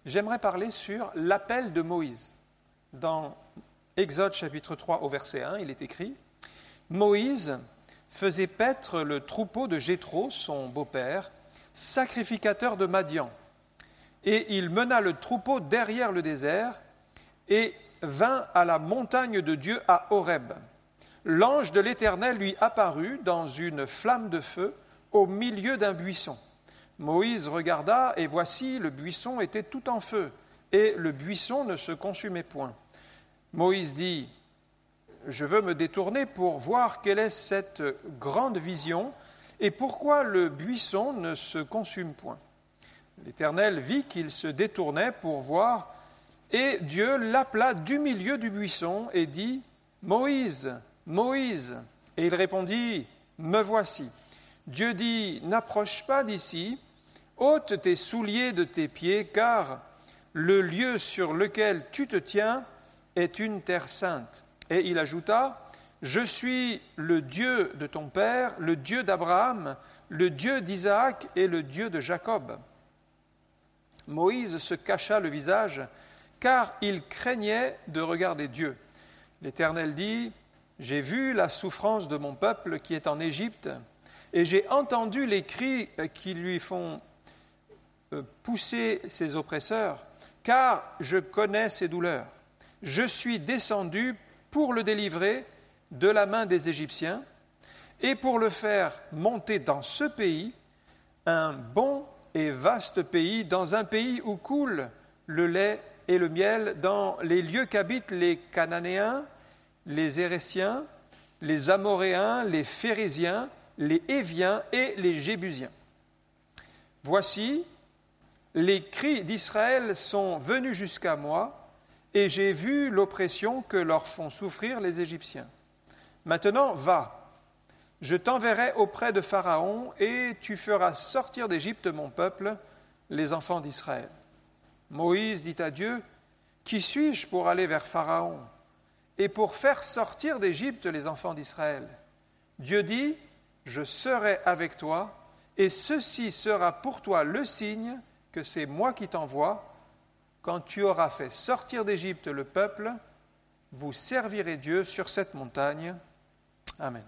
j'aimerais parler sur l'appel de Moïse. Dans Exode chapitre 3 au verset 1, il est écrit « Moïse faisait paître le troupeau de Jéthro, son beau-père, sacrificateur de Madian. Et il mena le troupeau derrière le désert et vint à la montagne de Dieu à Horeb. L'ange de l'Éternel lui apparut dans une flamme de feu au milieu d'un buisson. Moïse regarda, et voici, le buisson était tout en feu, et le buisson ne se consumait point. Moïse dit, « Je veux me détourner pour voir quelle est cette grande vision, et pourquoi le buisson ne se consume point. » L'Éternel vit qu'il se détournait pour voir, et Dieu l'appela du milieu du buisson et dit, « Moïse, Moïse !» Et il répondit, « Me voici. » Dieu dit, « N'approche pas d'ici, ôte tes souliers de tes pieds, car le lieu sur lequel tu te tiens est une terre sainte. » Et il ajouta, « Je suis le Dieu de ton père, le Dieu d'Abraham, le Dieu d'Isaac et le Dieu de Jacob. » Moïse se cacha le visage, car il craignait de regarder Dieu. L'Éternel dit, « J'ai vu la souffrance de mon peuple qui est en Égypte, et j'ai entendu les cris qui lui font pousser ses oppresseurs, car je connais ses douleurs. Je suis descendu pour le délivrer de la main des Égyptiens, et pour le faire monter dans ce pays, un bon et vaste pays, dans un pays où coule le lait et le miel, dans les lieux qu'habitent les Cananéens, les Éréciens, les Amoréens, les Phérésiens, les Héviens et les Jébusiens. Voici, les cris d'Israël sont venus jusqu'à moi, et j'ai vu l'oppression que leur font souffrir les Égyptiens. Maintenant, va. Je t'enverrai auprès de Pharaon, et tu feras sortir d'Égypte mon peuple, les enfants d'Israël. » Moïse dit à Dieu, « Qui suis-je pour aller vers Pharaon et pour faire sortir d'Égypte les enfants d'Israël ?» Dieu dit, « Je serai avec toi, et ceci sera pour toi le signe que c'est moi qui t'envoie. Quand tu auras fait sortir d'Égypte le peuple, vous servirez Dieu sur cette montagne. » Amen.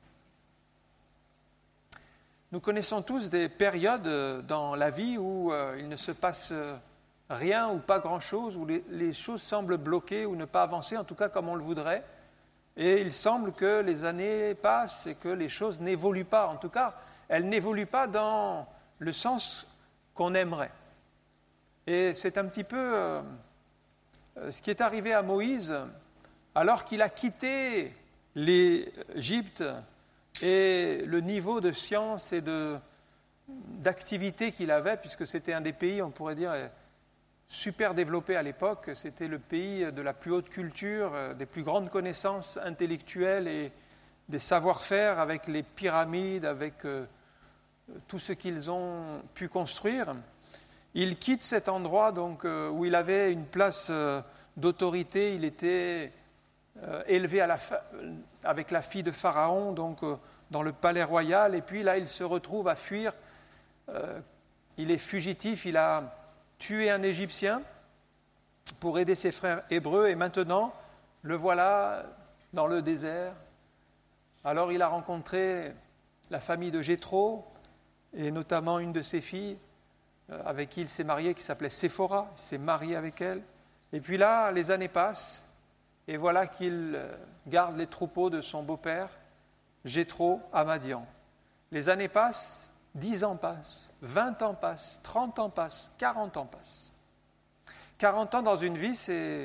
Nous connaissons tous des périodes dans la vie où il ne se passe rien ou pas grand-chose, où les choses semblent bloquées ou ne pas avancer, en tout cas comme on le voudrait. Et il semble que les années passent et que les choses n'évoluent pas. En tout cas, elles n'évoluent pas dans le sens qu'on aimerait. Et c'est un petit peu ce qui est arrivé à Moïse alors qu'il a quitté l'Égypte et le niveau de science et d'activité qu'il avait, puisque c'était un des pays, on pourrait dire, super développé à l'époque. C'était le pays de la plus haute culture, des plus grandes connaissances intellectuelles et des savoir-faire, avec les pyramides, avec tout ce qu'ils ont pu construire. Il quitte cet endroit donc, où il avait une place d'autorité. Il était élevé avec la fille de Pharaon, donc dans le palais royal, et puis là il se retrouve à fuir. Il est fugitif, il a tué un Égyptien pour aider ses frères hébreux, et maintenant le voilà dans le désert. Alors il a rencontré la famille de Jéthro, et notamment une de ses filles avec qui il s'est marié, qui s'appelait Séphora. Il s'est marié avec elle, et puis là les années passent. Et voilà qu'il garde les troupeaux de son beau-père, Jéthro, à Madian. Les années passent, 10 ans passent, 20 ans passent, 30 ans passent, 40 ans passent. 40 ans dans une vie, c'est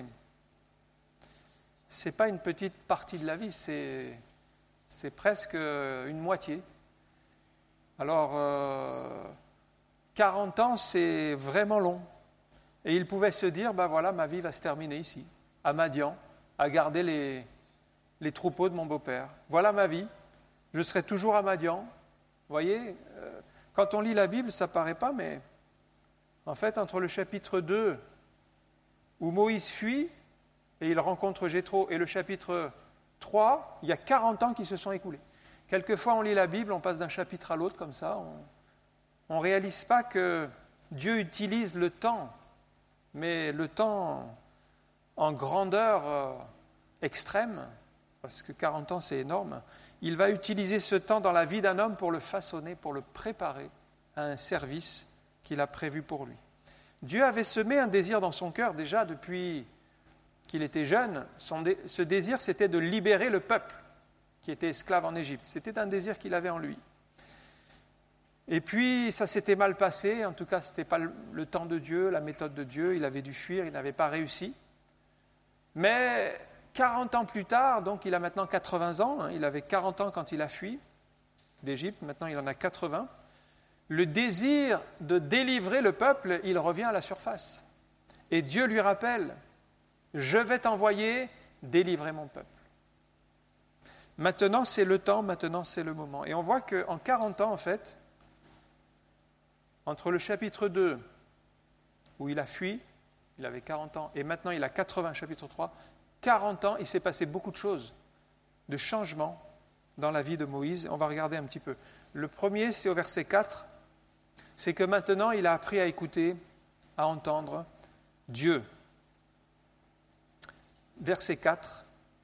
pas une petite partie de la vie, c'est presque une moitié. Alors, 40 ans, c'est vraiment long. Et il pouvait se dire, ben voilà, ma vie va se terminer ici, à Madian, à garder les troupeaux de mon beau-père. Voilà ma vie, je serai toujours à Madian. Vous voyez, quand on lit la Bible, ça ne paraît pas, mais en fait, entre le chapitre 2, où Moïse fuit, et il rencontre Jéthro, et le chapitre 3, il y a 40 ans qui se sont écoulés. Quelquefois, on lit la Bible, on passe d'un chapitre à l'autre comme ça, on ne réalise pas que Dieu utilise le temps mais le temps en grandeur extrême, parce que 40 ans c'est énorme, il va utiliser ce temps dans la vie d'un homme pour le façonner, pour le préparer à un service qu'il a prévu pour lui. Dieu avait semé un désir dans son cœur déjà depuis qu'il était jeune. Ce désir, c'était de libérer le peuple qui était esclave en Égypte. C'était un désir qu'il avait en lui. Et puis, ça s'était mal passé. En tout cas, ce n'était pas le temps de Dieu, la méthode de Dieu. Il avait dû fuir, il n'avait pas réussi. Mais 40 ans plus tard, donc il a maintenant 80 ans, il avait 40 ans quand il a fui d'Égypte, maintenant il en a 80. Le désir de délivrer le peuple, il revient à la surface. Et Dieu lui rappelle, je vais t'envoyer délivrer mon peuple. Maintenant, c'est le temps, maintenant, c'est le moment. Et on voit qu'en 40 ans, en fait, entre le chapitre 2, où il a fui, il avait 40 ans, et maintenant il a 80, chapitre 3, 40 ans, il s'est passé beaucoup de choses, de changements dans la vie de Moïse. On va regarder un petit peu. Le premier, c'est au verset 4, c'est que maintenant il a appris à écouter, à entendre Dieu. Verset 4.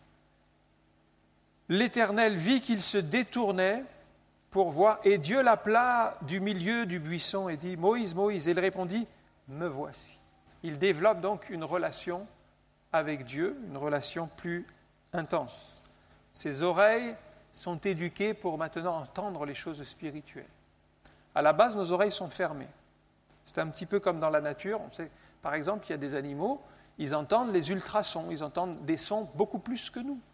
L'Éternel vit qu'il se détournait pour voir, et Dieu l'appela du milieu du buisson et dit « Moïse, Moïse ». Et il répondit « Me voici ». Il développe donc une relation avec Dieu, une relation plus intense. Ses oreilles sont éduquées pour maintenant entendre les choses spirituelles. À la base, nos oreilles sont fermées. C'est un petit peu comme dans la nature. On sait, par exemple, il y a des animaux, ils entendent les ultrasons, ils entendent des sons beaucoup plus que nous.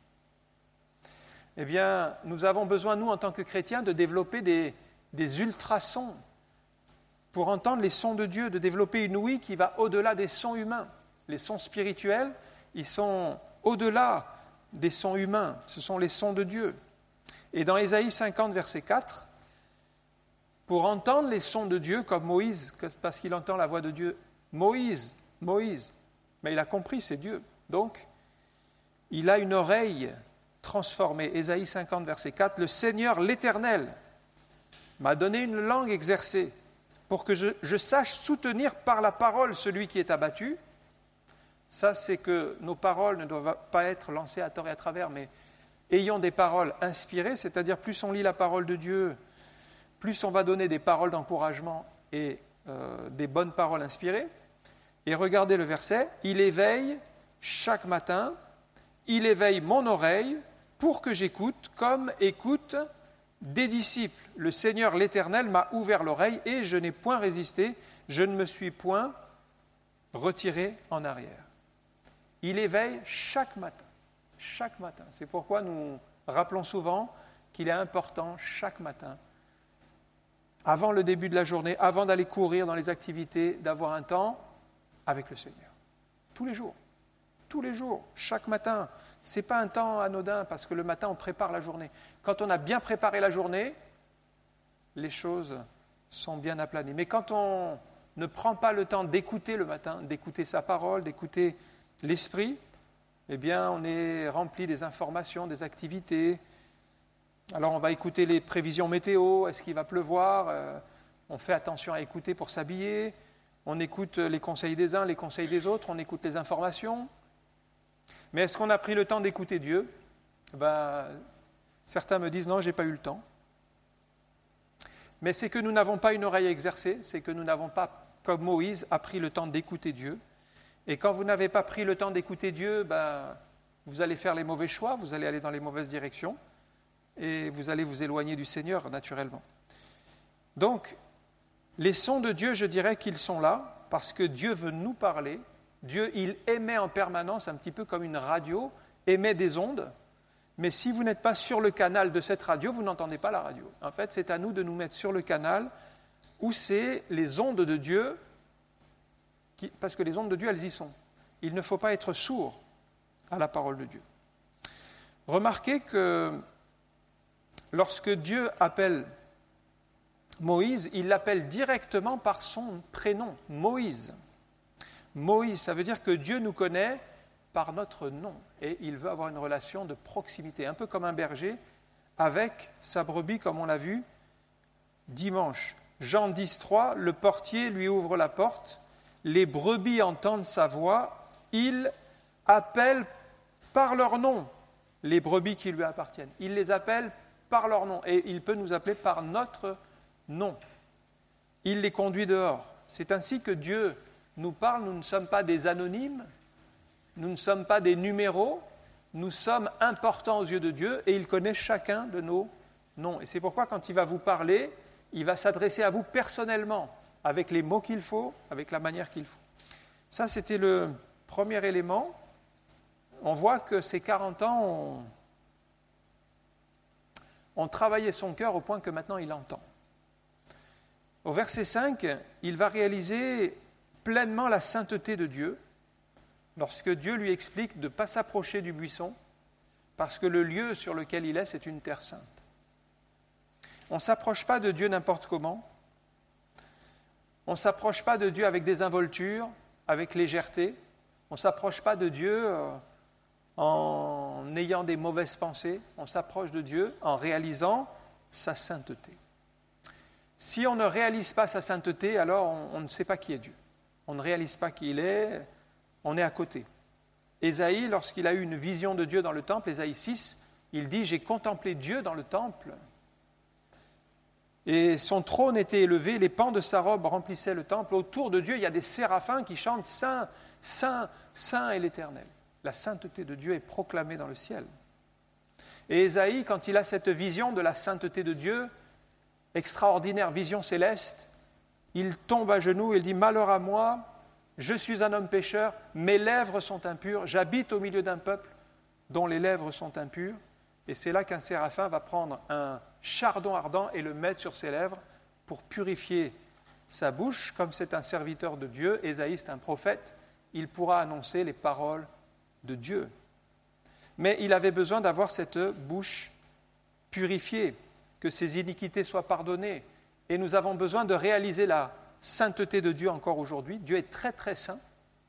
Eh bien, nous avons besoin, nous, en tant que chrétiens, de développer des ultrasons pour entendre les sons de Dieu, de développer une ouïe qui va au-delà des sons humains. Les sons spirituels, ils sont au-delà des sons humains. Ce sont les sons de Dieu. Et dans Ésaïe 50, verset 4, pour entendre les sons de Dieu, comme Moïse, parce qu'il entend la voix de Dieu, Moïse, Moïse, mais il a compris, c'est Dieu. Donc, il a une oreille transformée. Ésaïe 50, verset 4, « Le Seigneur, l'Éternel, m'a donné une langue exercée pour que je sache soutenir par la parole celui qui est abattu. » Ça, c'est que nos paroles ne doivent pas être lancées à tort et à travers, mais ayons des paroles inspirées, c'est-à-dire plus on lit la parole de Dieu, plus on va donner des paroles d'encouragement et des bonnes paroles inspirées. Et regardez le verset, « Il éveille chaque matin, il éveille mon oreille pour que j'écoute comme écoute des disciples. Le Seigneur l'Éternel m'a ouvert l'oreille et je n'ai point résisté, je ne me suis point retiré en arrière. » Il éveille chaque matin. Chaque matin. C'est pourquoi nous rappelons souvent qu'il est important chaque matin, avant le début de la journée, avant d'aller courir dans les activités, d'avoir un temps avec le Seigneur. Tous les jours, chaque matin. Ce n'est pas un temps anodin parce que le matin, on prépare la journée. Quand on a bien préparé la journée, les choses sont bien aplanies. Mais quand on ne prend pas le temps d'écouter le matin, d'écouter sa parole, d'écouter l'esprit, eh bien, on est rempli des informations, des activités. Alors, on va écouter les prévisions météo, est-ce qu'il va pleuvoir, on fait attention à écouter pour s'habiller, on écoute les conseils des uns, les conseils des autres, on écoute les informations. Mais est-ce qu'on a pris le temps d'écouter Dieu ? Certains me disent non, je n'ai pas eu le temps. Mais c'est que nous n'avons pas une oreille exercée, c'est que nous n'avons pas, comme Moïse, appris le temps d'écouter Dieu. Et quand vous n'avez pas pris le temps d'écouter Dieu, vous allez faire les mauvais choix, vous allez aller dans les mauvaises directions et vous allez vous éloigner du Seigneur naturellement. Donc, les sons de Dieu, je dirais qu'ils sont là parce que Dieu veut nous parler. Dieu, il émet en permanence, un petit peu comme une radio, émet des ondes. Mais si vous n'êtes pas sur le canal de cette radio, vous n'entendez pas la radio. En fait, c'est à nous de nous mettre sur le canal où c'est les ondes de Dieu, parce que les ondes de Dieu, elles y sont. Il ne faut pas être sourd à la parole de Dieu. Remarquez que lorsque Dieu appelle Moïse, il l'appelle directement par son prénom, Moïse. Moïse, ça veut dire que Dieu nous connaît par notre nom et il veut avoir une relation de proximité, un peu comme un berger avec sa brebis, comme on l'a vu dimanche. Jean 10, 3, le portier lui ouvre la porte, les brebis entendent sa voix, il appelle par leur nom les brebis qui lui appartiennent. Il les appelle par leur nom et il peut nous appeler par notre nom. Il les conduit dehors. C'est ainsi que Dieu nous parle. Nous ne sommes pas des anonymes, nous ne sommes pas des numéros, nous sommes importants aux yeux de Dieu et il connaît chacun de nos noms. Et c'est pourquoi quand il va vous parler, il va s'adresser à vous personnellement, avec les mots qu'il faut, avec la manière qu'il faut. Ça, c'était le premier élément. On voit que ces 40 ans ont travaillé son cœur au point que maintenant il entend. Au verset 5, il va réaliser pleinement la sainteté de Dieu lorsque Dieu lui explique de ne pas s'approcher du buisson parce que le lieu sur lequel il est, c'est une terre sainte. On ne s'approche pas de Dieu n'importe comment. On ne s'approche pas de Dieu avec désinvolture, avec légèreté. On ne s'approche pas de Dieu en ayant des mauvaises pensées. On s'approche de Dieu en réalisant sa sainteté. Si on ne réalise pas sa sainteté, alors on ne sait pas qui est Dieu. On ne réalise pas qui il est, on est à côté. Ésaïe, lorsqu'il a eu une vision de Dieu dans le temple, Ésaïe 6, il dit « J'ai contemplé Dieu dans le temple ». Et son trône était élevé, les pans de sa robe remplissaient le temple. Autour de Dieu, il y a des séraphins qui chantent « Saint, Saint, Saint est l'Éternel ». La sainteté de Dieu est proclamée dans le ciel. Et Ésaïe, quand il a cette vision de la sainteté de Dieu, extraordinaire vision céleste, il tombe à genoux et il dit « Malheur à moi, je suis un homme pécheur, mes lèvres sont impures, j'habite au milieu d'un peuple dont les lèvres sont impures. » Et c'est là qu'un séraphin va prendre un chardon ardent et le mettre sur ses lèvres pour purifier sa bouche. Comme c'est un serviteur de Dieu, Ésaïe est un prophète, il pourra annoncer les paroles de Dieu. Mais il avait besoin d'avoir cette bouche purifiée, que ses iniquités soient pardonnées. Et nous avons besoin de réaliser la sainteté de Dieu encore aujourd'hui. Dieu est très très saint.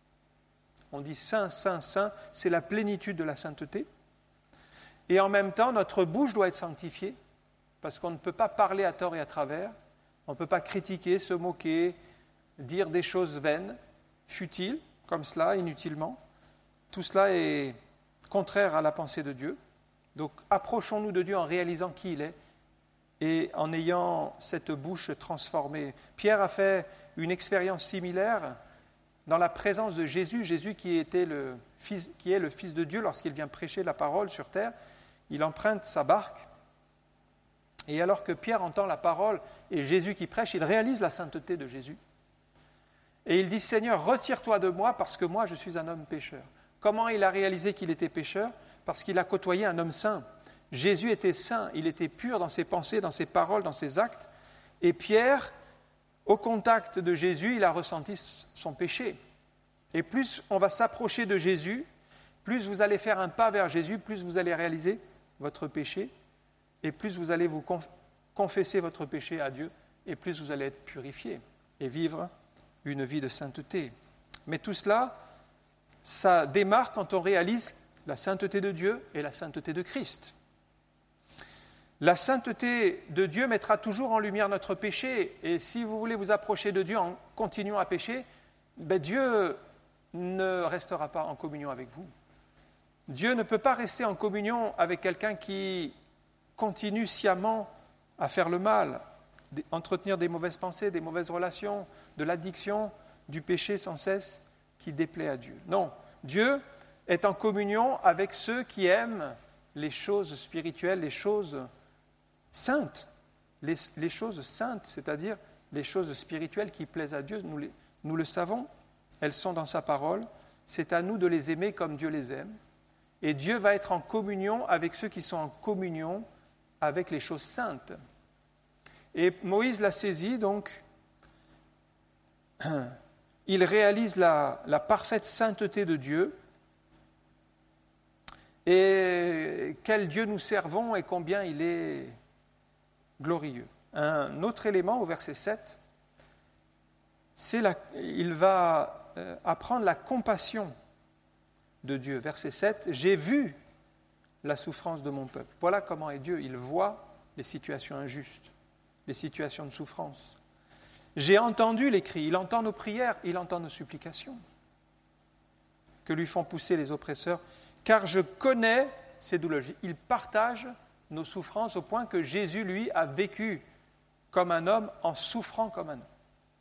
On dit saint, saint, saint, c'est la plénitude de la sainteté. Et en même temps, notre bouche doit être sanctifiée, parce qu'on ne peut pas parler à tort et à travers, on ne peut pas critiquer, se moquer, dire des choses vaines, futiles, comme cela, inutilement. Tout cela est contraire à la pensée de Dieu. Donc approchons-nous de Dieu en réalisant qui il est et en ayant cette bouche transformée. Pierre a fait une expérience similaire dans la présence de Jésus, Jésus qui est le Fils de Dieu lorsqu'il vient prêcher la parole sur terre. Il emprunte sa barque et alors que Pierre entend la parole et Jésus qui prêche, il réalise la sainteté de Jésus. Et il dit « Seigneur, retire-toi de moi parce que moi je suis un homme pécheur ». Comment il a réalisé qu'il était pécheur ? Parce qu'il a côtoyé un homme saint. Jésus était saint, il était pur dans ses pensées, dans ses paroles, dans ses actes. Et Pierre, au contact de Jésus, il a ressenti son péché. Et plus on va s'approcher de Jésus, plus vous allez faire un pas vers Jésus, plus vous allez réaliser votre péché, et plus vous allez vous confesser votre péché à Dieu, et plus vous allez être purifié et vivre une vie de sainteté. Mais tout cela, ça démarre quand on réalise la sainteté de Dieu et la sainteté de Christ. La sainteté de Dieu mettra toujours en lumière notre péché, et si vous voulez vous approcher de Dieu en continuant à pécher, Dieu ne restera pas en communion avec vous. Dieu ne peut pas rester en communion avec quelqu'un qui continue sciemment à faire le mal, entretenir des mauvaises pensées, des mauvaises relations, de l'addiction, du péché sans cesse qui déplaît à Dieu. Non, Dieu est en communion avec ceux qui aiment les choses spirituelles, les choses saintes, les choses saintes, c'est-à-dire les choses spirituelles qui plaisent à Dieu. Nous le savons, elles sont dans sa parole, c'est à nous de les aimer comme Dieu les aime. Et Dieu va être en communion avec ceux qui sont en communion avec les choses saintes. Et Moïse l'a saisi, donc, il réalise la parfaite sainteté de Dieu. Et quel Dieu nous servons et combien il est glorieux. Un autre élément au verset 7, il va apprendre la compassion de Dieu. Verset 7, « J'ai vu la souffrance de mon peuple. » Voilà comment est Dieu. Il voit les situations injustes, les situations de souffrance. J'ai entendu les cris, il entend nos prières, il entend nos supplications que lui font pousser les oppresseurs, car je connais ses douleurs. Il partage nos souffrances au point que Jésus, lui, a vécu comme un homme en souffrant comme un homme.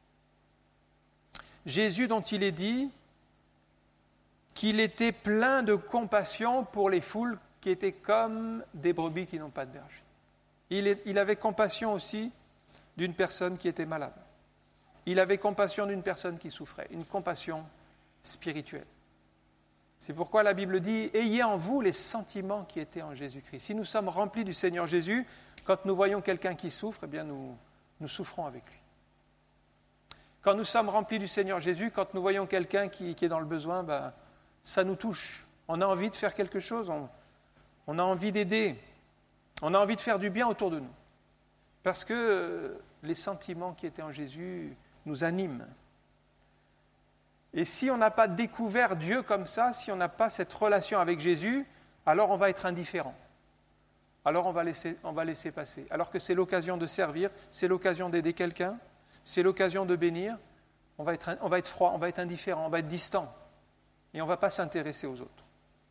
Jésus dont il est dit qu'il était plein de compassion pour les foules qui étaient comme des brebis qui n'ont pas de berger. Il avait compassion aussi d'une personne qui était malade. Il avait compassion d'une personne qui souffrait, une compassion spirituelle. C'est pourquoi la Bible dit « Ayez en vous les sentiments qui étaient en Jésus-Christ ». Si nous sommes remplis du Seigneur Jésus, quand nous voyons quelqu'un qui souffre, eh bien nous souffrons avec lui. Quand nous sommes remplis du Seigneur Jésus, quand nous voyons quelqu'un qui est dans le besoin, ça nous touche. On a envie de faire quelque chose, on a envie d'aider, on a envie de faire du bien autour de nous. Parce que les sentiments qui étaient en Jésus nous animent. Et si on n'a pas découvert Dieu comme ça, si on n'a pas cette relation avec Jésus, alors on va être indifférent. Alors on va laisser passer. Alors que c'est l'occasion de servir, c'est l'occasion d'aider quelqu'un, c'est l'occasion de bénir, on va être froid, on va être indifférent, on va être distant. Et on ne va pas s'intéresser aux autres.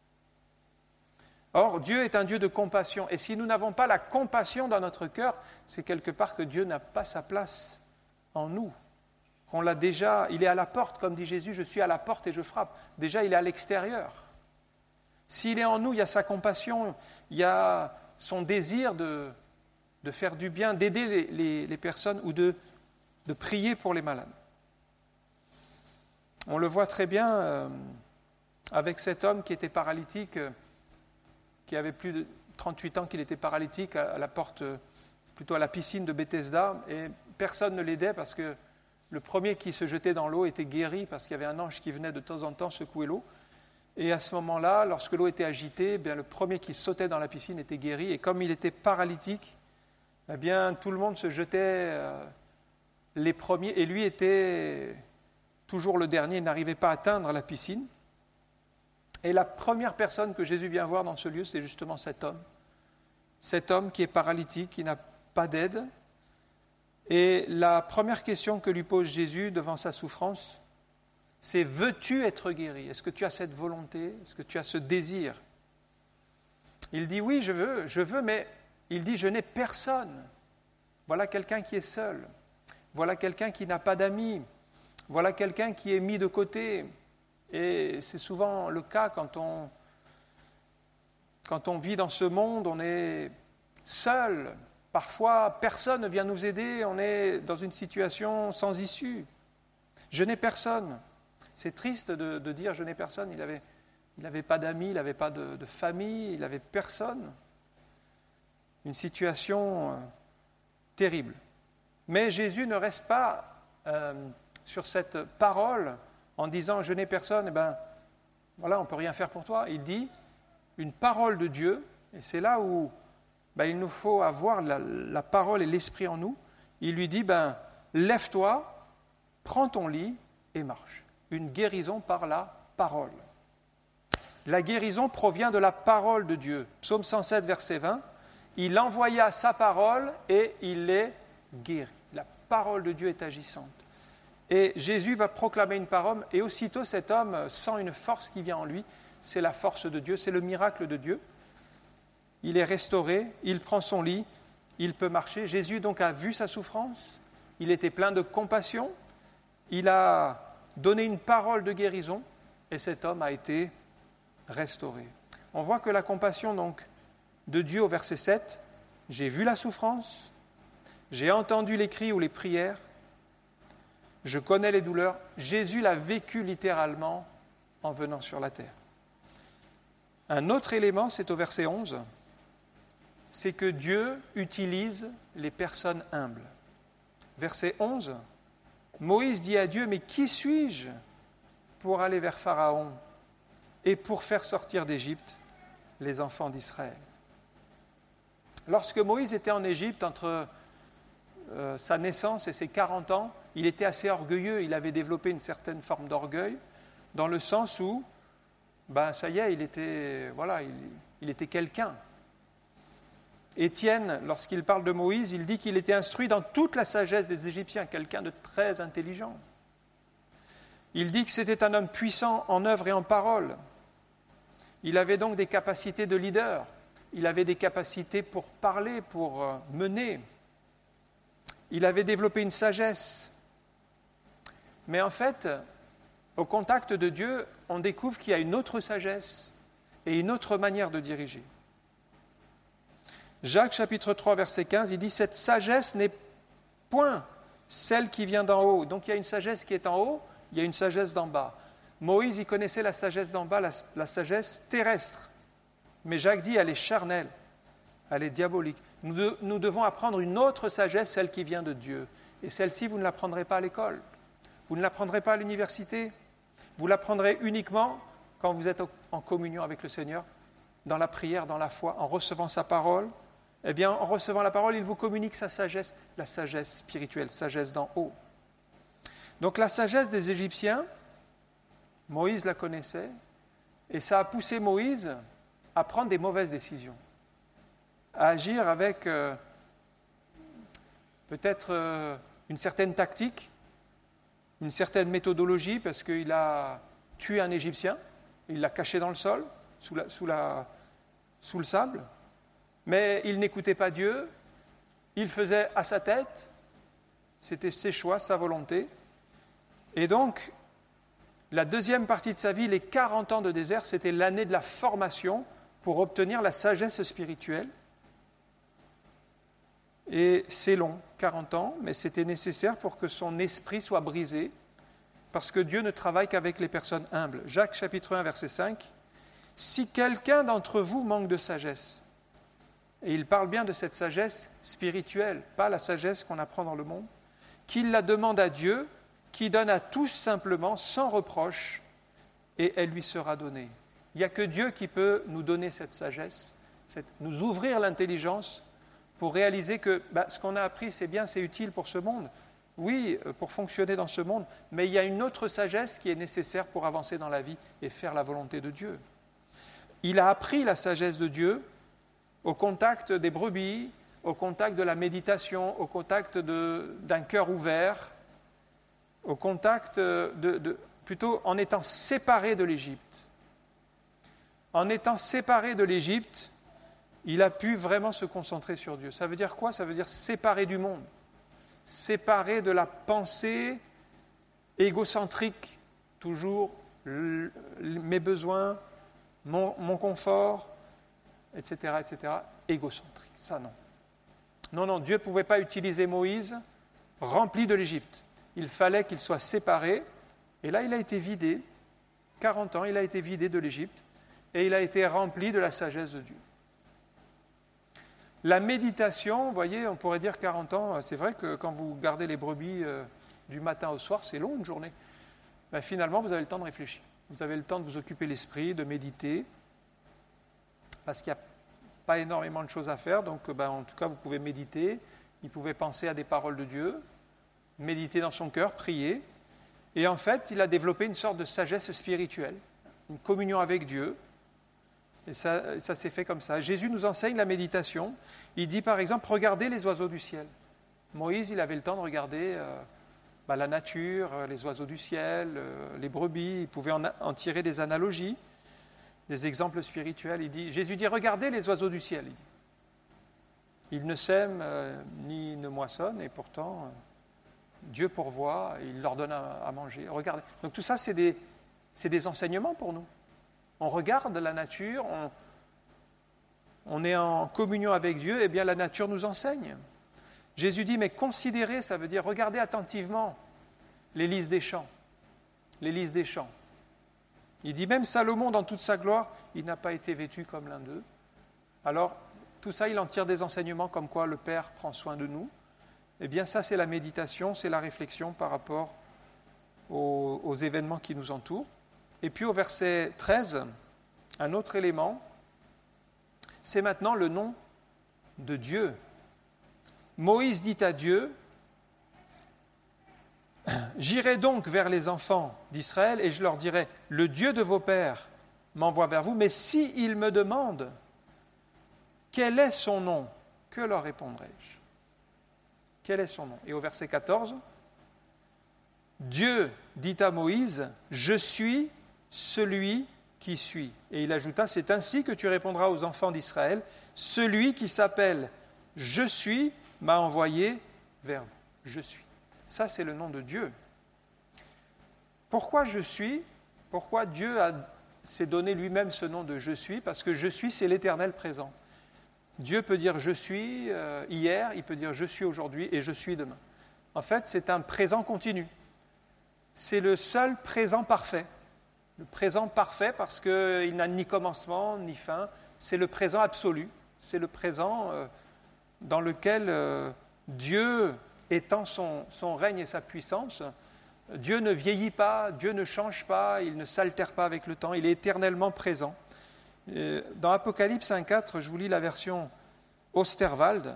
Or, Dieu est un Dieu de compassion. Et si nous n'avons pas la compassion dans notre cœur, c'est quelque part que Dieu n'a pas sa place en nous. Qu'on l'a déjà, il est à la porte, comme dit Jésus, je suis à la porte et je frappe. Déjà, il est à l'extérieur. S'il est en nous, il y a sa compassion, il y a son désir de faire du bien, d'aider les personnes ou de prier pour les malades. On le voit très bien avec cet homme qui était paralytique, qui avait plus de 38 ans qu'il était paralytique à la porte, plutôt à la piscine de Bethesda, et personne ne l'aidait parce que le premier qui se jetait dans l'eau était guéri parce qu'il y avait un ange qui venait de temps en temps secouer l'eau. Et à ce moment-là, lorsque l'eau était agitée, eh bien, le premier qui sautait dans la piscine était guéri. Et comme il était paralytique, eh bien, tout le monde se jetait les premiers. Et lui était toujours le dernier, il n'arrivait pas à atteindre la piscine. Et la première personne que Jésus vient voir dans ce lieu, c'est justement cet homme. Cet homme qui est paralytique, qui n'a pas d'aide. Et la première question que lui pose Jésus devant sa souffrance, c'est « Veux-tu être guéri ?» Est-ce que tu as cette volonté? Est-ce que tu as ce désir? Il dit « Oui, je veux, mais il dit « Je n'ai personne. » Voilà quelqu'un qui est seul. Voilà quelqu'un qui n'a pas d'amis. Voilà quelqu'un qui est mis de côté. Et c'est souvent le cas quand on vit dans ce monde, on est seul. Parfois, personne ne vient nous aider, on est dans une situation sans issue. Je n'ai personne. C'est triste de dire je n'ai personne. Il n'avait pas d'amis, il n'avait pas de famille, il n'avait personne. Une situation terrible. Mais Jésus ne reste pas sur cette parole en disant « je n'ai personne », eh bien, voilà, on ne peut rien faire pour toi. Il dit une parole de Dieu, et c'est là où il nous faut avoir la parole et l'esprit en nous. Il lui dit « lève-toi, prends ton lit et marche ». Une guérison par la parole. La guérison provient de la parole de Dieu. Psaume 107, verset 20. Il envoya sa parole et il les guérit. La parole de Dieu est agissante. Et Jésus va proclamer une parole et aussitôt cet homme sent une force qui vient en lui. C'est la force de Dieu, c'est le miracle de Dieu. Il est restauré, il prend son lit, il peut marcher. Jésus donc a vu sa souffrance, il était plein de compassion, il a donné une parole de guérison et cet homme a été restauré. On voit que la compassion donc de Dieu au verset 7, j'ai vu la souffrance, j'ai entendu les cris ou les prières, je connais les douleurs. Jésus l'a vécu littéralement en venant sur la terre. Un autre élément, c'est au verset 11, c'est que Dieu utilise les personnes humbles. Verset 11, Moïse dit à Dieu, « Mais qui suis-je pour aller vers Pharaon et pour faire sortir d'Égypte les enfants d'Israël ?» Lorsque Moïse était en Égypte, entre sa naissance et ses 40 ans, il était assez orgueilleux, il avait développé une certaine forme d'orgueil, dans le sens où, ça y est, il était quelqu'un. Étienne, lorsqu'il parle de Moïse, il dit qu'il était instruit dans toute la sagesse des Égyptiens, quelqu'un de très intelligent. Il dit que c'était un homme puissant en œuvre et en parole. Il avait donc des capacités de leader. Il avait des capacités pour parler, pour mener. Il avait développé une sagesse. Mais en fait, au contact de Dieu, on découvre qu'il y a une autre sagesse et une autre manière de diriger. Jacques chapitre 3 verset 15, il dit « Cette sagesse n'est point celle qui vient d'en haut ». Donc il y a une sagesse qui est en haut, il y a une sagesse d'en bas. Moïse, il connaissait la sagesse d'en bas, la sagesse terrestre. Mais Jacques dit, elle est charnelle, elle est diabolique. Nous devons apprendre une autre sagesse, celle qui vient de Dieu. Et celle-ci, vous ne l'apprendrez pas à l'école. Vous ne l'apprendrez pas à l'université. Vous l'apprendrez uniquement quand vous êtes en communion avec le Seigneur, dans la prière, dans la foi, en recevant sa parole. Eh bien, en recevant la parole, il vous communique sa sagesse, la sagesse spirituelle, sagesse d'en haut. Donc la sagesse des Égyptiens, Moïse la connaissait, et ça a poussé Moïse à prendre des mauvaises décisions, à agir avec peut-être une certaine tactique, une certaine méthodologie, parce qu'il a tué un Égyptien, il l'a caché dans le sol, sous le sable, mais il n'écoutait pas Dieu, il faisait à sa tête, c'était ses choix, sa volonté, et donc la deuxième partie de sa vie, les 40 ans de désert, c'était l'année de la formation pour obtenir la sagesse spirituelle. Et c'est long, 40 ans, mais c'était nécessaire pour que son esprit soit brisé, parce que Dieu ne travaille qu'avec les personnes humbles. Jacques chapitre 1, verset 5, « Si quelqu'un d'entre vous manque de sagesse, et il parle bien de cette sagesse spirituelle, pas la sagesse qu'on apprend dans le monde, qu'il la demande à Dieu, qui donne à tous simplement, sans reproche, et elle lui sera donnée. » Il n'y a que Dieu qui peut nous donner cette sagesse, nous ouvrir l'intelligence pour réaliser que ce qu'on a appris, c'est bien, c'est utile pour ce monde. Oui, pour fonctionner dans ce monde, mais il y a une autre sagesse qui est nécessaire pour avancer dans la vie et faire la volonté de Dieu. Il a appris la sagesse de Dieu au contact des brebis, au contact de la méditation, au contact d'un cœur ouvert, au contact plutôt en étant séparé de l'Égypte. En étant séparé de l'Égypte, il a pu vraiment se concentrer sur Dieu. Ça veut dire quoi ? Ça veut dire séparé du monde, séparé de la pensée égocentrique, toujours mes besoins, mon confort, etc., égocentrique. Ça, non. Non, Dieu ne pouvait pas utiliser Moïse rempli de l'Égypte. Il fallait qu'il soit séparé, et là, il a été vidé. 40 ans, il a été vidé de l'Égypte, et il a été rempli de la sagesse de Dieu. La méditation, vous voyez, on pourrait dire 40 ans, c'est vrai que quand vous gardez les brebis du matin au soir, c'est long une journée. Mais finalement, vous avez le temps de réfléchir. Vous avez le temps de vous occuper l'esprit, de méditer, parce qu'il n'y a pas énormément de choses à faire. Donc, en tout cas, vous pouvez méditer, vous pouvez penser à des paroles de Dieu, méditer dans son cœur, prier. Et en fait, il a développé une sorte de sagesse spirituelle, une communion avec Dieu. Et ça s'est fait comme ça. Jésus nous enseigne la méditation. Il dit par exemple, regardez les oiseaux du ciel. Moïse, il avait le temps de regarder la nature, les oiseaux du ciel, les brebis. Il pouvait en tirer des analogies, des exemples spirituels. Jésus dit, regardez les oiseaux du ciel. Il dit. Ils ne sèment ni ne moissonnent, et pourtant, Dieu pourvoit, et il leur donne à manger. Regardez. Donc tout ça, c'est des enseignements pour nous. On regarde la nature, on est en communion avec Dieu, et bien la nature nous enseigne. Jésus dit, mais considérez, ça veut dire regardez attentivement les lys des champs. Les lys des champs. Il dit, même Salomon, dans toute sa gloire, il n'a pas été vêtu comme l'un d'eux. Alors, tout ça, il en tire des enseignements comme quoi le Père prend soin de nous. Eh bien, ça, c'est la méditation, c'est la réflexion par rapport aux événements qui nous entourent. Et puis au verset 13, un autre élément, c'est maintenant le nom de Dieu. Moïse dit à Dieu, « J'irai donc vers les enfants d'Israël et je leur dirai, le Dieu de vos pères m'envoie vers vous, mais s'ils me demandent, quel est son nom ? que leur répondrai-je? Quel est son nom? Et au verset 14, Dieu dit à Moïse, je suis celui qui suis. Et il ajouta, c'est ainsi que tu répondras aux enfants d'Israël, celui qui s'appelle je suis m'a envoyé vers vous. Je suis. Ça, c'est le nom de Dieu. Pourquoi je suis? Pourquoi Dieu s'est donné lui-même ce nom de je suis? Parce que je suis, c'est l'éternel présent. Dieu peut dire je suis hier, il peut dire je suis aujourd'hui et je suis demain. En fait, c'est un présent continu. C'est le seul présent parfait. Le présent parfait parce qu'il n'a ni commencement ni fin. C'est le présent absolu. C'est le présent dans lequel Dieu étend son règne et sa puissance. Dieu ne vieillit pas, Dieu ne change pas, il ne s'altère pas avec le temps, il est éternellement présent. Dans Apocalypse 1,4, je vous lis la version Osterwald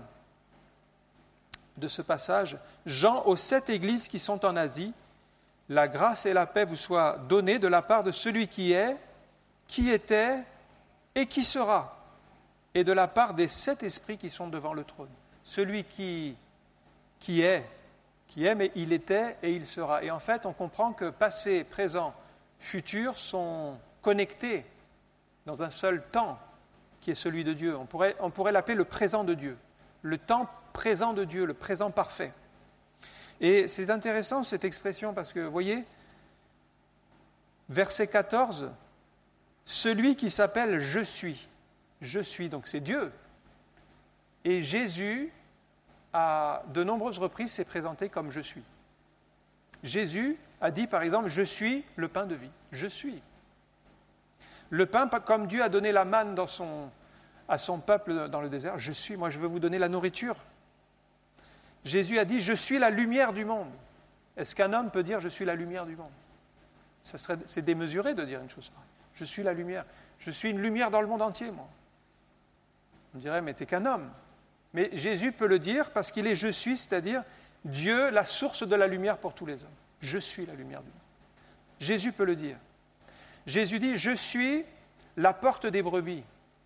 de ce passage. Jean aux 7 églises qui sont en Asie, la grâce et la paix vous soient données de la part de celui qui est, qui était et qui sera, et de la part des 7 esprits qui sont devant le trône. Celui qui est, mais il était et il sera. Et en fait, on comprend que passé, présent, futur sont connectés dans un seul temps qui est celui de Dieu. On pourrait l'appeler le présent de Dieu, le temps présent de Dieu, le présent parfait. Et c'est intéressant cette expression parce que, vous voyez, verset 14, celui qui s'appelle je suis, donc c'est Dieu. Et Jésus, à de nombreuses reprises, s'est présenté comme je suis. Jésus a dit, par exemple, je suis le pain de vie, je suis. Le pain, comme Dieu a donné la manne à son peuple dans le désert, je suis, moi je veux vous donner la nourriture. Jésus a dit, je suis la lumière du monde. Est-ce qu'un homme peut dire, je suis la lumière du monde? C'est démesuré de dire une chose pareille. Je suis la lumière. Je suis une lumière dans le monde entier, moi. On dirait, mais t'es qu'un homme. Mais Jésus peut le dire parce qu'il est je suis, c'est-à-dire Dieu, la source de la lumière pour tous les hommes. Je suis la lumière du monde. Jésus peut le dire. Jésus dit, je suis la porte des brebis.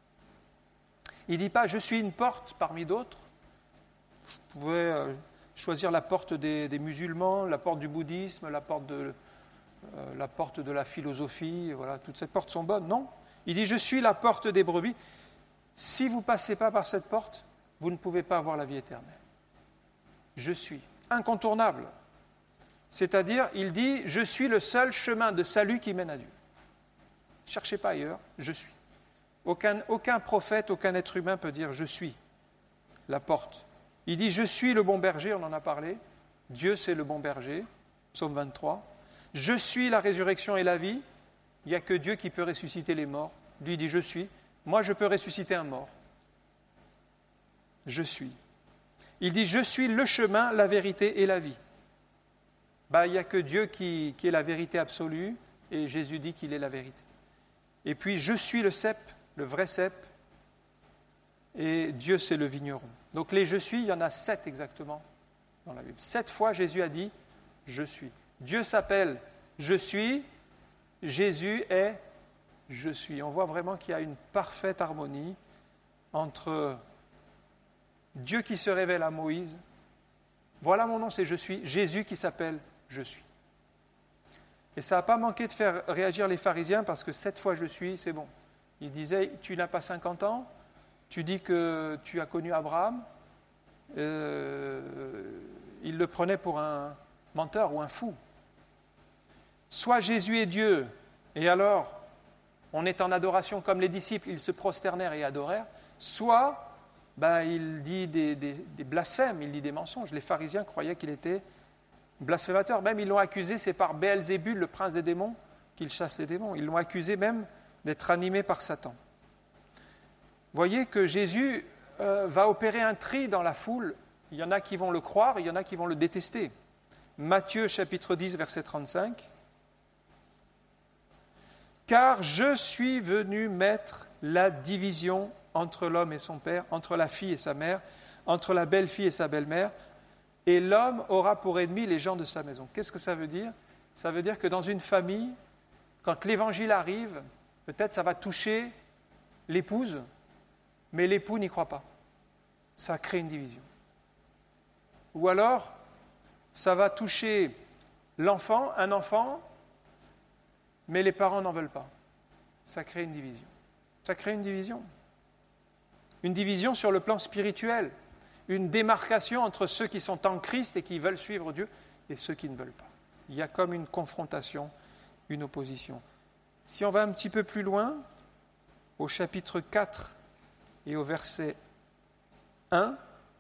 Il ne dit pas, je suis une porte parmi d'autres. Vous pouvez choisir la porte des musulmans, la porte du bouddhisme, la porte de la philosophie, voilà, toutes ces portes sont bonnes. Non, il dit, je suis la porte des brebis. Si vous ne passez pas par cette porte, vous ne pouvez pas avoir la vie éternelle. Je suis incontournable. C'est-à-dire, il dit, je suis le seul chemin de salut qui mène à Dieu. Ne cherchez pas ailleurs, je suis. Aucun prophète, aucun être humain peut dire, je suis la porte. Il dit, je suis le bon berger, on en a parlé. Dieu, c'est le bon berger, psaume 23. Je suis la résurrection et la vie. Il n'y a que Dieu qui peut ressusciter les morts. Lui, il dit, je suis. Moi, je peux ressusciter un mort. Je suis. Il dit, je suis le chemin, la vérité et la vie. Il n'y a que Dieu qui est la vérité absolue, et Jésus dit qu'il est la vérité. Et puis, je suis le cep, le vrai cep, et Dieu, c'est le vigneron. Donc, les je suis, il y en a 7 exactement dans la Bible. 7 fois, Jésus a dit, je suis. Dieu s'appelle je suis, Jésus est je suis. On voit vraiment qu'il y a une parfaite harmonie entre Dieu qui se révèle à Moïse. Voilà mon nom, c'est je suis. Jésus qui s'appelle je suis. Et ça n'a pas manqué de faire réagir les pharisiens parce que 7 fois je suis, c'est bon. Ils disaient, tu n'as pas 50 ans, tu dis que tu as connu Abraham. Ils le prenaient pour un menteur ou un fou. Soit Jésus est Dieu, et alors on est en adoration comme les disciples, ils se prosternèrent et adorèrent, soit il dit des blasphèmes, il dit des mensonges. Les pharisiens croyaient qu'il était blasphémateur. Même ils l'ont accusé, c'est par Béelzébul, le prince des démons, qu'il chasse les démons. Ils l'ont accusé même d'être animé par Satan. Voyez que Jésus va opérer un tri dans la foule. Il y en a qui vont le croire, il y en a qui vont le détester. Matthieu chapitre 10, verset 35. « Car je suis venu mettre la division entre l'homme et son père, entre la fille et sa mère, entre la belle-fille et sa belle-mère, et l'homme aura pour ennemi les gens de sa maison. » Qu'est-ce que ça veut dire? Ça veut dire que dans une famille, quand l'évangile arrive, peut-être ça va toucher l'épouse, mais l'époux n'y croit pas. ça crée une division. Ou alors, ça va toucher l'enfant, un enfant, mais les parents n'en veulent pas. Ça crée une division. Ça crée une division. Une division sur le plan spirituel. Une démarcation entre ceux qui sont en Christ et qui veulent suivre Dieu et ceux qui ne veulent pas. Il y a comme une confrontation, une opposition. Si on va un petit peu plus loin, au chapitre 4 et au verset 1,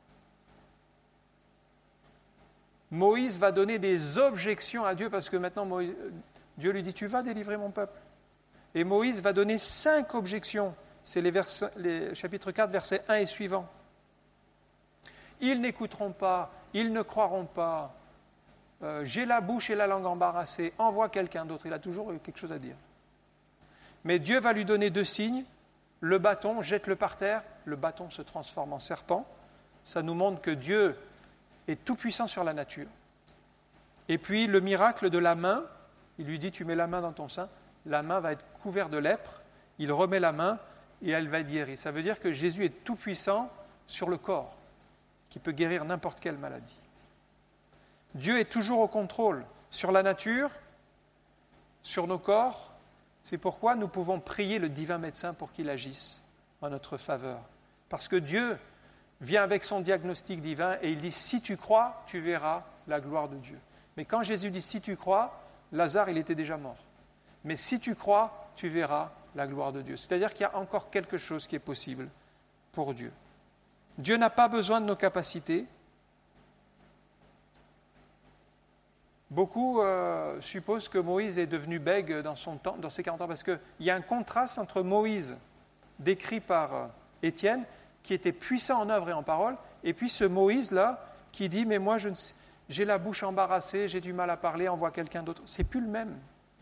Moïse va donner des objections à Dieu parce que maintenant Dieu lui dit « Tu vas délivrer mon peuple ». Et Moïse va donner 5 objections. C'est les chapitres 4, versets 1 et suivants. Ils n'écouteront pas, ils ne croiront pas. J'ai la bouche et la langue embarrassées, envoie quelqu'un d'autre. Il a toujours quelque chose à dire. Mais Dieu va lui donner 2 signes. Le bâton, jette-le par terre. Le bâton se transforme en serpent. Ça nous montre que Dieu est tout puissant sur la nature. Et puis le miracle de la main, il lui dit, tu mets la main dans ton sein, la main va être couverte de lèpre, il remet la main et elle va être guérie. Ça veut dire que Jésus est tout puissant sur le corps, qui peut guérir n'importe quelle maladie. Dieu est toujours au contrôle sur la nature, sur nos corps. C'est pourquoi nous pouvons prier le divin médecin pour qu'il agisse en notre faveur. Parce que Dieu vient avec son diagnostic divin et il dit « Si tu crois, tu verras la gloire de Dieu ». Mais quand Jésus dit « Si tu crois », Lazare, il était déjà mort. Mais si tu crois, tu verras la gloire de Dieu. C'est-à-dire qu'il y a encore quelque chose qui est possible pour Dieu. Dieu n'a pas besoin de nos capacités. Beaucoup supposent que Moïse est devenu bègue dans ses 40 ans, parce qu'il y a un contraste entre Moïse, décrit par Étienne, qui était puissant en œuvre et en parole, et puis ce Moïse-là, qui dit « Mais moi, j'ai la bouche embarrassée, j'ai du mal à parler, envoie quelqu'un d'autre. » C'est plus le même.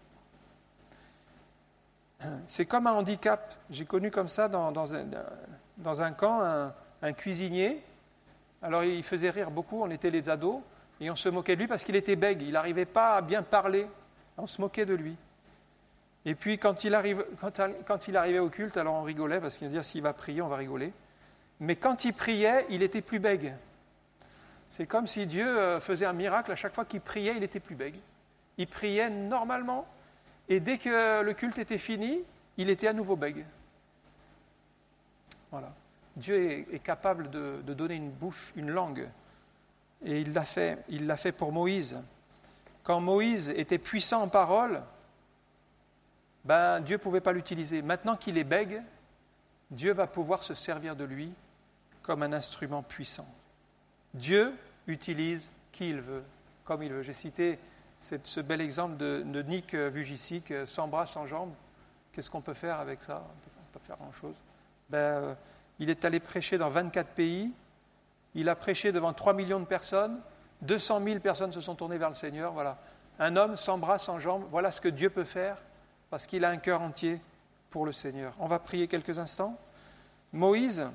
C'est comme un handicap. J'ai connu comme ça dans un camp un cuisinier. Alors il faisait rire beaucoup, on était les ados, et on se moquait de lui parce qu'il était bègue, il n'arrivait pas à bien parler. On se moquait de lui. Et puis quand il arrivait au culte, alors on rigolait parce qu'il se disait s'il va prier, on va rigoler. Mais quand il priait, il était plus bègue. C'est comme si Dieu faisait un miracle, à chaque fois qu'il priait, il était plus bègue. Il priait normalement, et dès que le culte était fini, il était à nouveau bègue. Voilà. Dieu est capable de donner une bouche, une langue. Et il l'a fait pour Moïse. Quand Moïse était puissant en parole, Dieu ne pouvait pas l'utiliser. Maintenant qu'il est bègue, Dieu va pouvoir se servir de lui comme un instrument puissant. Dieu utilise qui il veut, comme il veut. J'ai cité ce bel exemple de Nick Vujicic, sans bras, sans jambes. Qu'est-ce qu'on peut faire avec ça? On ne peut pas faire grand-chose. Il est allé prêcher dans 24 pays. Il a prêché devant 3 millions de personnes. 200 000 personnes se sont tournées vers le Seigneur. Voilà. Un homme sans bras, sans jambes. Voilà ce que Dieu peut faire parce qu'il a un cœur entier pour le Seigneur. On va prier quelques instants. Moïse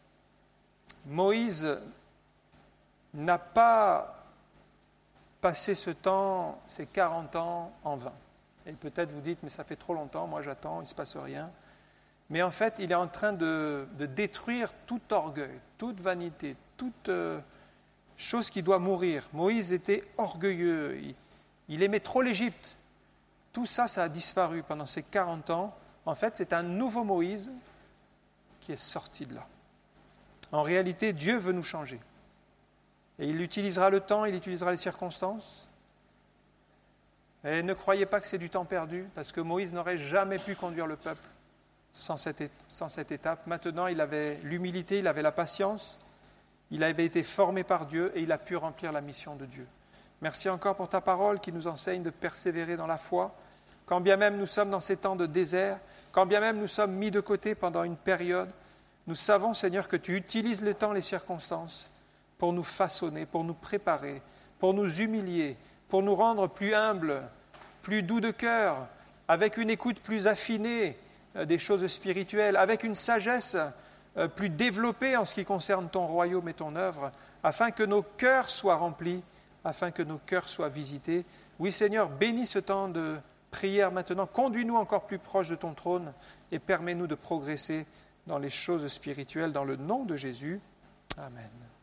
n'a pas passé ce temps, ces 40 ans, en vain. Et peut-être vous dites, mais ça fait trop longtemps, moi j'attends, il ne se passe rien. Mais en fait, il est en train de détruire tout orgueil, toute vanité, toute chose qui doit mourir. Moïse était orgueilleux, il aimait trop l'Égypte. Tout ça, ça a disparu pendant ces 40 ans. En fait, c'est un nouveau Moïse qui est sorti de là. En réalité, Dieu veut nous changer. Et il utilisera le temps, il utilisera les circonstances. Et ne croyez pas que c'est du temps perdu, parce que Moïse n'aurait jamais pu conduire le peuple sans cette étape. Maintenant, il avait l'humilité, il avait la patience, il avait été formé par Dieu et il a pu remplir la mission de Dieu. Merci encore pour ta parole qui nous enseigne de persévérer dans la foi. Quand bien même nous sommes dans ces temps de désert, quand bien même nous sommes mis de côté pendant une période, nous savons, Seigneur, que tu utilises le temps, les circonstances, pour nous façonner, pour nous préparer, pour nous humilier, pour nous rendre plus humbles, plus doux de cœur, avec une écoute plus affinée des choses spirituelles, avec une sagesse plus développée en ce qui concerne ton royaume et ton œuvre, afin que nos cœurs soient remplis, afin que nos cœurs soient visités. Oui, Seigneur, bénis ce temps de prière maintenant, conduis-nous encore plus proche de ton trône et permets-nous de progresser dans les choses spirituelles, dans le nom de Jésus. Amen.